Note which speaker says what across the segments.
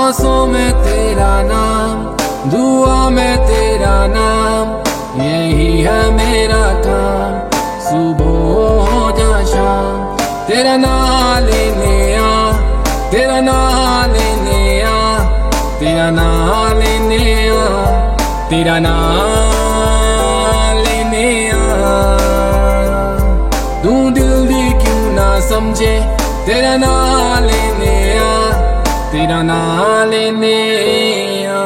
Speaker 1: सांसों में तेरा नाम, दुआ में तेरा नाम, यही है मेरा काम। सुबह हो जा शाम, तेरा नाम लेने आ, तेरा नाम लेने आ, तेरा नाम लेने आ, तेरा नाम लेने आ। तू दिल दी क्यों ना समझे, तेरा नाम लेने आ, तेरा नाम लेने आ।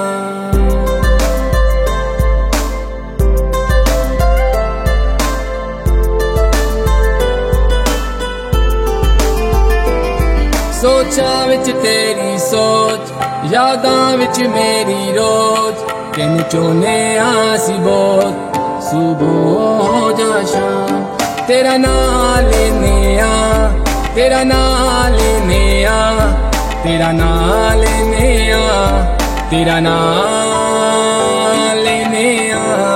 Speaker 1: सोचा विच तेरी सोच, यादां विच मेरी रोज, तेन चोने आसी बहुत। सुबह हो जा शाम, तेरा नाम लेने आ, तेरा नाम लेने आ, तेरा नाम लेने आ, तेरा नाम लेने आ।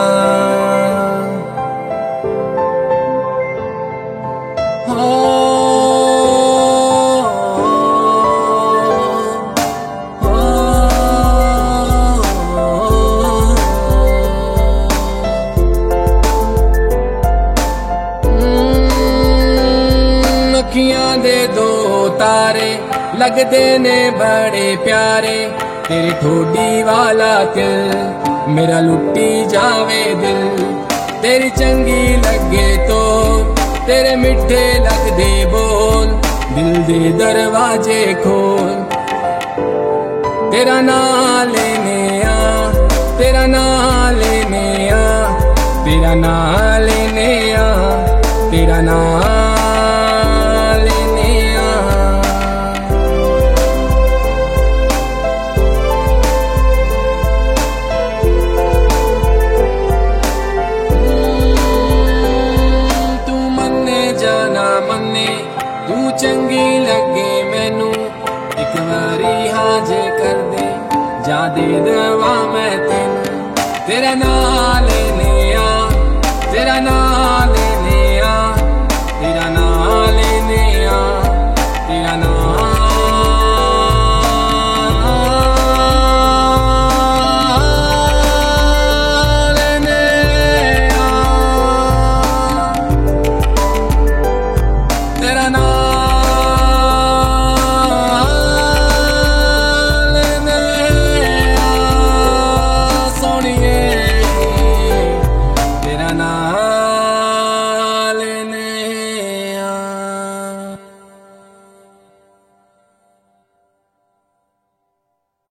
Speaker 1: अखियां दे दो तारे लगदे ने बड़े प्यारे, तेरे ठोडी वाला तिल मेरा लुटी जावे दिल। तेरी चंगी लगे तो तेरे मिठे लगदे बोल, दिल दे दरवाजे खोल। तेरा नाम लेने आ, तेरा नाम लेने आ, तेरा नाम लेने आ, तेरा नाम लेने आ। तू मन्ने जाना मन्ने, तू चंगी लगे मैनू, एक बारी हाजे कर दे, जा दे दवा मैं तेनू। तेरा नाम लेने आ, तेरा नाम